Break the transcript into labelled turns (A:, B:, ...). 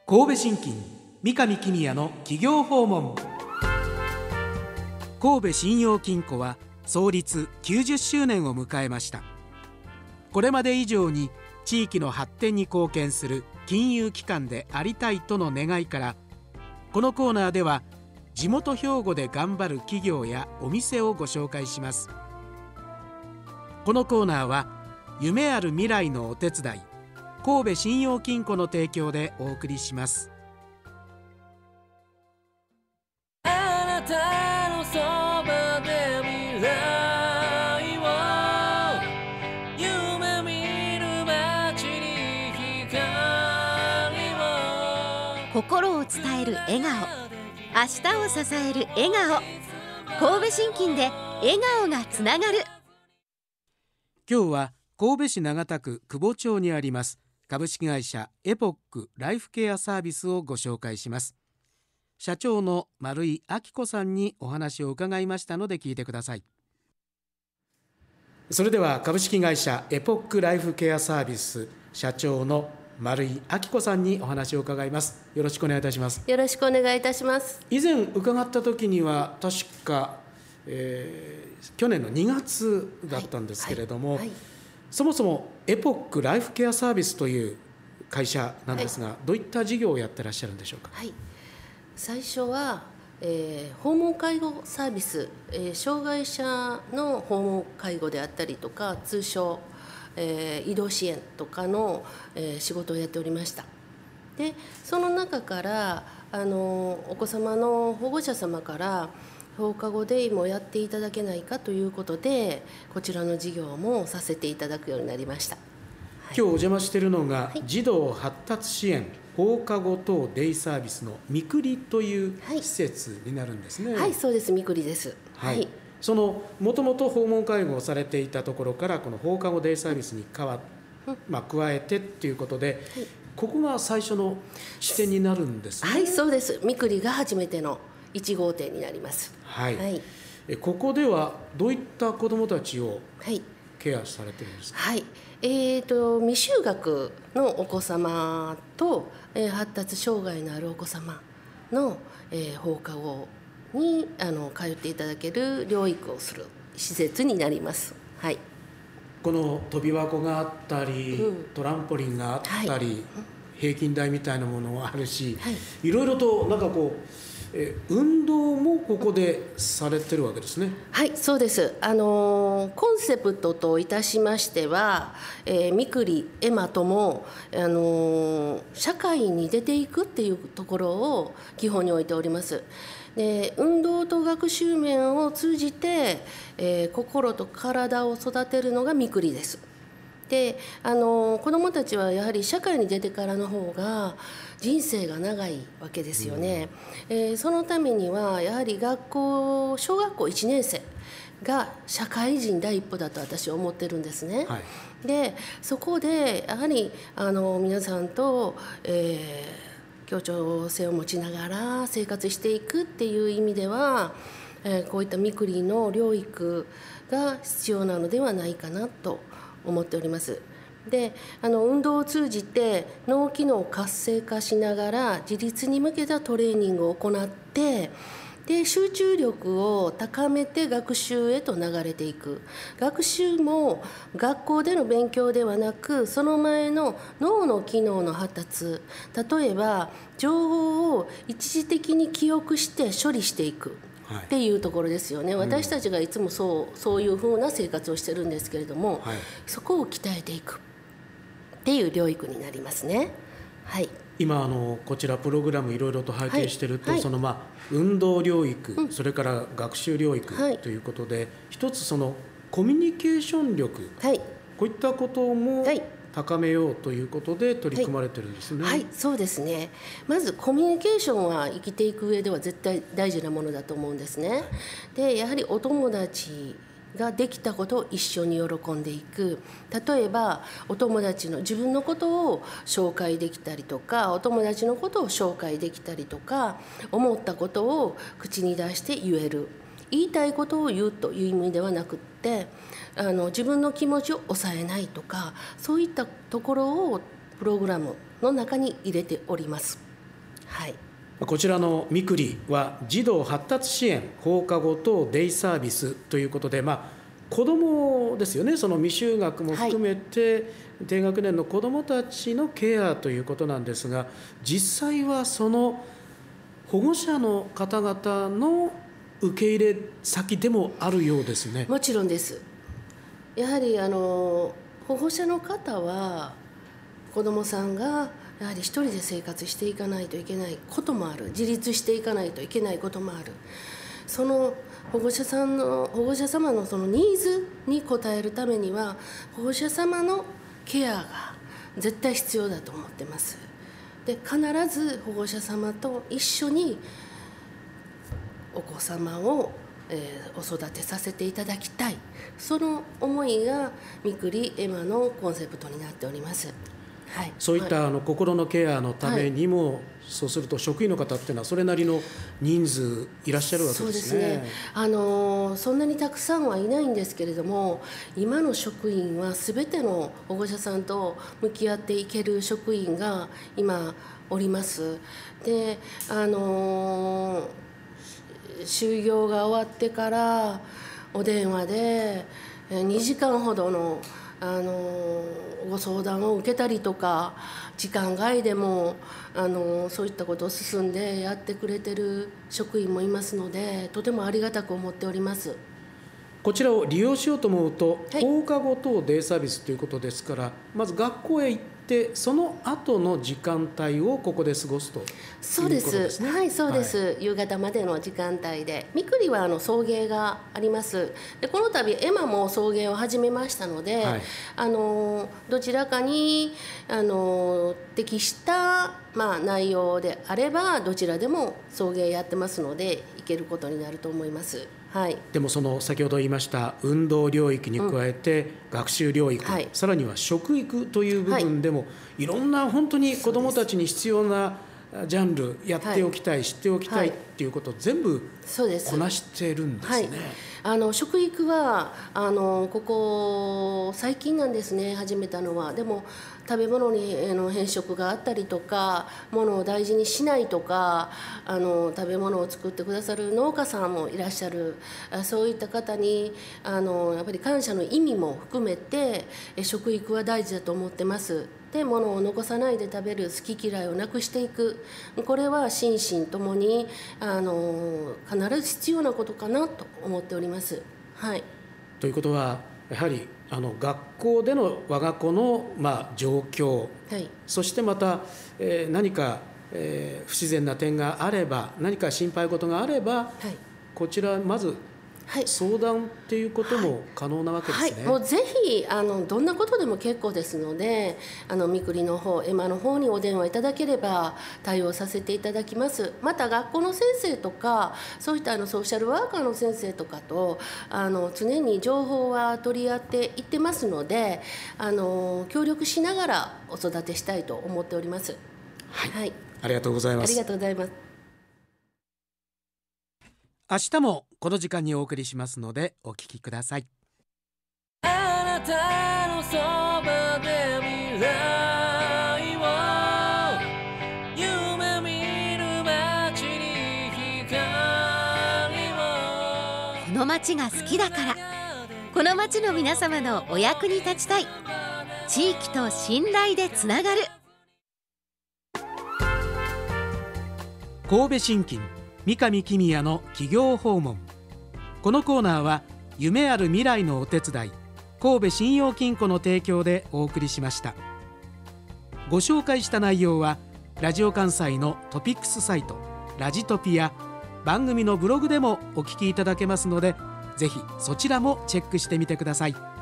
A: 神戸信金三上公也の企業訪問。神戸信用金庫は創立90周年を迎えました。これまで以上に地域の発展に貢献する金融機関でありたいとの願いから、このコーナーでは地元兵庫で頑張る企業やお店をご紹介します。このコーナーは夢ある未来のお手伝い、神戸信用金庫の提供でお送りします。
B: あなたのそばで未来を夢見る街に光を、
C: 心を伝える笑顔、明日を支える笑顔。神戸信金で笑顔がつながる。
A: 今日は神戸市長田区久保町にあります株式会社エポックライフケアサービスをご紹介します。社長の丸井明子さんにお話を伺いましたので聞いてください。それでは株式会社エポックライフケアサービス社長の丸井明子さんにお話を伺います。よろしくお願いいたします。
D: よろしくお願いいたします。
A: 以前伺った時には確か、去年の2月だったんですけれども、そもそもエポックライフケアサービスという会社なんですが、どういった事業をやってらっしゃるんでしょうか。
D: 最初は、訪問介護サービス、障害者の訪問介護であったりとか、通称、移動支援とかの、仕事をやっておりました。でその中からお子様の保護者様から放課後デイもやっていただけないかということで、こちらの事業もさせていただくようになりました。
A: 今日お邪魔しているのが、児童発達支援放課後等デイサービスのみくりという施設になるんですね。
D: そうです、みくりです。
A: そのもともと訪問介護をされていたところからこの放課後デイサービスに加えてということで、ここが最初の視点になるんですね。
D: そうです。みくりが初めての1号店になります。
A: ここではどういった子どもたちをケアされているんですか。
D: 未就学のお子様と、発達障害のあるお子様の、放課後に通っていただける療育をする施設になります。
A: この跳び箱があったり、トランポリンがあったり、平均台みたいなものもあるし、いろいろとなんかこう運動もここでされてるわけですね。
D: そうです。コンセプトといたしましては、みくりエマとも社会に出ていくっていうところを基本に置いております。で運動と学習面を通じて、心と体を育てるのがみくりです。で子どもたちはやはり社会に出てからの方が人生が長いわけですよね。そのためにはやはり小学校1年生が社会人第一歩だと私は思ってるんですね。でそこでやはり皆さんと、協調性を持ちながら生活していくっていう意味では、こういったみくりの療育が必要なのではないかなと思っております。で運動を通じて脳機能を活性化しながら自立に向けたトレーニングを行って、で集中力を高めて学習へと流れていく。学習も学校での勉強ではなく、その前の脳の機能の発達、例えば情報を一時的に記憶して処理していくっていうところですよね。私たちがいつもそういうふうな生活をしてるんですけれども、そこを鍛えていくっていう療育になりますね。
A: 今こちらプログラムいろいろと拝見していると、その運動療育、それから学習療育ということで、一つそのコミュニケーション力、こういったことも高めようということで取り組まれてるんですね。
D: そうですね。まずコミュニケーションは生きていく上では絶対大事なものだと思うんですね。でやはりお友達ができたことを一緒に喜んでいく。例えばお友達の自分のことを紹介できたりとか、お友達のことを紹介できたりとか、思ったことを口に出して言える。言いたいことを言うという意味ではなくって、自分の気持ちを抑えないとか、そういったところをプログラムの中に入れております。 はい、
A: こちらのみくりは児童発達支援放課後等デイサービスということで、子どもですよね、その未就学も含めて、低学年の子どもたちのケアということなんですが、実際はその保護者の方々の受け入れ先でもあるようですね。
D: もちろんです。やはり保護者の方は子どもさんがやはり一人で生活していかないといけないこともある、自立していかないといけないこともある。その保護者様のそのニーズに応えるためには保護者様のケアが絶対必要だと思ってます。で、必ず保護者様と一緒にお子様を、お育てさせていただきたい、その思いがみくりエマのコンセプトになっております。はい、
A: そういった、心のケアのためにも、そうすると職員の方っていうのはそれなりの人数いらっしゃるわけですね。
D: そうですね、そんなにたくさんはいないんですけれども、今の職員は全ての保護者さんと向き合っていける職員が今おります。で、就業が終わってからお電話で2時間ほどのご相談を受けたりとか、時間外でもそういったことを進んでやってくれてる職員もいますので、とてもありがたく思っております。
A: こちらを利用しようと思うと、
D: はい、
A: 放課後等デイサービスということですから、まず学校へ行ってその後の時間帯をここで過ごすということですね。
D: はい、そうです、はい、夕方までの時間帯で、みくりは送迎があります。で、この度エマも送迎を始めましたので、はい、どちらかに適した、内容であればどちらでも送迎やってますので行けることになると思います。はい、
A: でもその先ほど言いました運動領域に加えて学習領域、はい、さらには食育という部分でも、いろんな本当に子どもたちに必要なジャンルやっておきたい、知っておきたいっていうことを全部こなしてるんですね。
D: 食育はここ最近なんですね、始めたのは。でも食べ物に変色があったりとか、物を大事にしないとか、食べ物を作ってくださる農家さんもいらっしゃる。そういった方にやっぱり感謝の意味も含めて食育は大事だと思ってます。で、物を残さないで食べる好き嫌いをなくしていく、これは心身ともに必ず必要なことかなと思っております。はい、と
A: いうことはやはり学校での我が子の、状況、はい、そしてまた、何か、不自然な点があれば、何か心配事があれば、はい、こちらまず相談っていうことも可能なわけですね。
D: もうぜひどんなことでも結構ですので、みくりの方、エマの方にお電話いただければ対応させていただきます。また学校の先生とか、そういったソーシャルワーカーの先生とかと常に情報は取り合っていってますので、協力しながらお育てしたいと思っております。
A: はい、はい、ありがとうございます。
D: ありがとうございます。
A: 明日もこの時間にお送りしますのでお聞きください。
B: あなたのそばで未来を夢見る街に光を、
C: この街が好きだから、この街の皆様のお役に立ちたい、地域と信頼でつながる。
A: 神戸信金三上公也の企業訪問。このコーナーは夢ある未来のお手伝い、神戸信用金庫の提供でお送りしました。ご紹介した内容はラジオ関西のトピックスサイトラジトピや番組のブログでもお聞きいただけますので、ぜひそちらもチェックしてみてください。